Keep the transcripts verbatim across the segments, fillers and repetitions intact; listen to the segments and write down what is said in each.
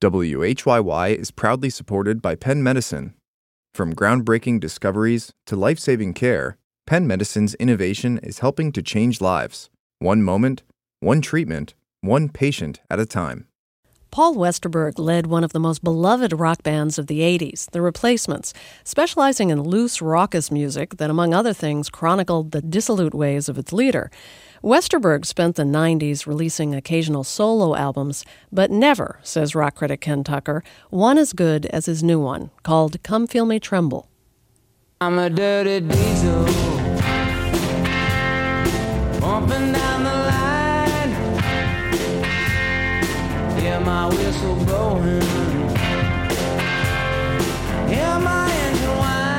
W H Y Y is proudly supported by Penn Medicine. From groundbreaking discoveries to life-saving care, Penn Medicine's innovation is helping to change lives, one moment, one treatment, one patient at a time. Paul Westerberg led one of the most beloved rock bands of the eighties, The Replacements, specializing in loose, raucous music that, among other things, chronicled the dissolute ways of its leader. Westerberg spent the nineties releasing occasional solo albums, but never, says rock critic Ken Tucker, one as good as his new one, called Come Feel Me Tremble. I'm a dirty diesel, bumping down the line, hear my whistle blowing, hear my engine whine.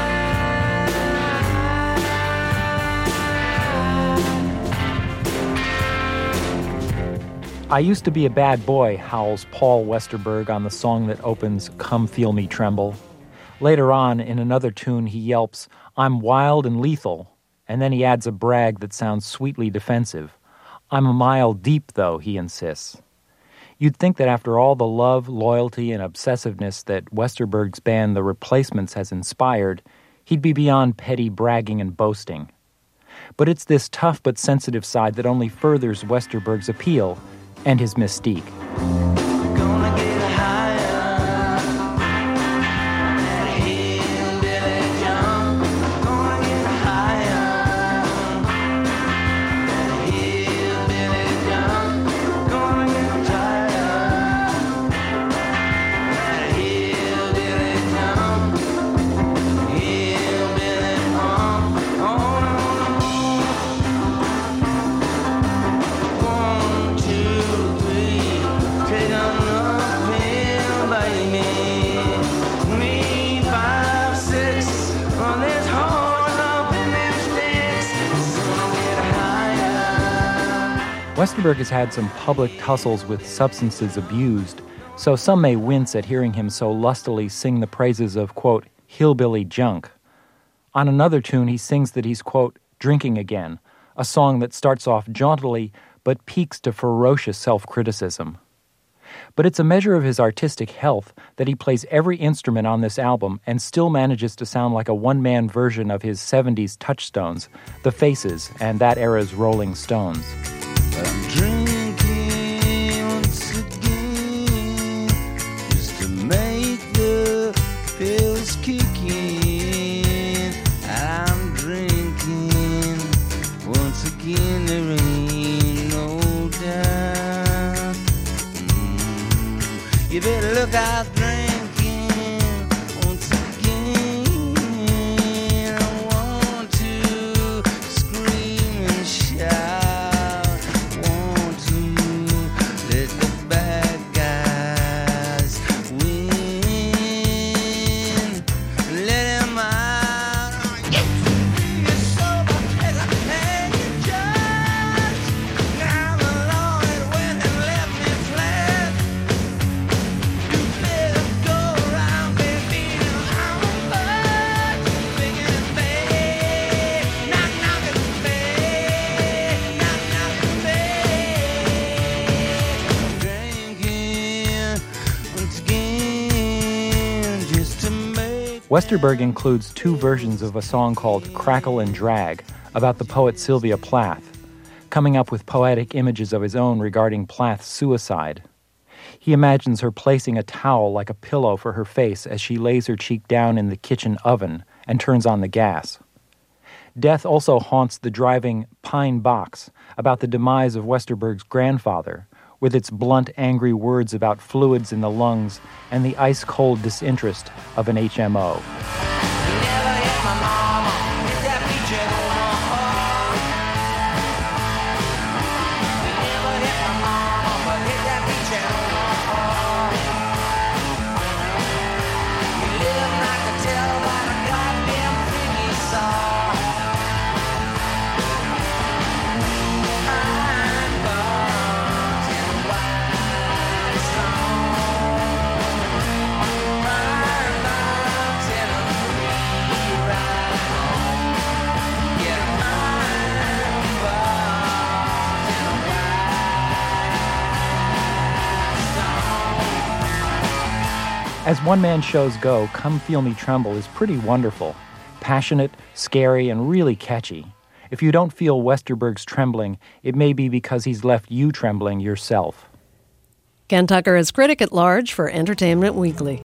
I used to be a bad boy, howls Paul Westerberg on the song that opens Come Feel Me Tremble. Later on, in another tune, he yelps, I'm wild and lethal, and then he adds a brag that sounds sweetly defensive. I'm a mile deep, though, he insists. You'd think that after all the love, loyalty, and obsessiveness that Westerberg's band The Replacements has inspired, he'd be beyond petty bragging and boasting. But it's this tough but sensitive side that only furthers Westerberg's appeal and his mystique. Gonna get higher, that hillbilly jump. Gonna get higher, that hillbilly jump. Gonna get higher, that hillbilly jump. Hillbilly jump. Oh, one, two, three. Take another pill, baby. Me, five, six. On this horse up in them sticks. Gonna get higher. Westerberg has had some public tussles with substances abused, so some may wince at hearing him so lustily sing the praises of, quote, hillbilly junk. On another tune, he sings that he's, quote, drinking again, a song that starts off jauntily but peaks to ferocious self-criticism. But it's a measure of his artistic health that he plays every instrument on this album and still manages to sound like a one-man version of his seventies touchstones, The Faces and that era's Rolling Stones. I'm drinking once again just to make the pills kick in. I'm drinking once again, there ain't no doubt. Mm, you better look out drinking once again. I want to scream and shout. Want to let the bad guys win. Let them out. You're sober as a hanging judge. Now the Lord has went and left me flat. You better go around, baby. I'm a bud. Big and bad. Knock, knock, and bad. Knock, knock, and bad. Drinking once again just to make. Westerberg includes two versions of a song called Crackle and Drag about the poet Sylvia Plath, coming up with poetic images of his own regarding Plath's suicide. He imagines her placing a towel like a pillow for her face as she lays her cheek down in the kitchen oven and turns on the gas. Death also haunts the driving Pine Box about the demise of Westerberg's grandfather, with its blunt, angry words about fluids in the lungs and the ice-cold disinterest of an H M O. Never hit my mama, hit that beach in Omaha. Never hit my mama, but hit that beach in Omaha. You live like a tale about a goddamn thing you saw. Pine box and white stone. Pine box and a As one-man shows go, Come Feel Me Tremble is pretty wonderful, passionate, scary, and really catchy. If you don't feel Westerberg's trembling, it may be because he's left you trembling yourself. Ken Tucker is critic at large for Entertainment Weekly.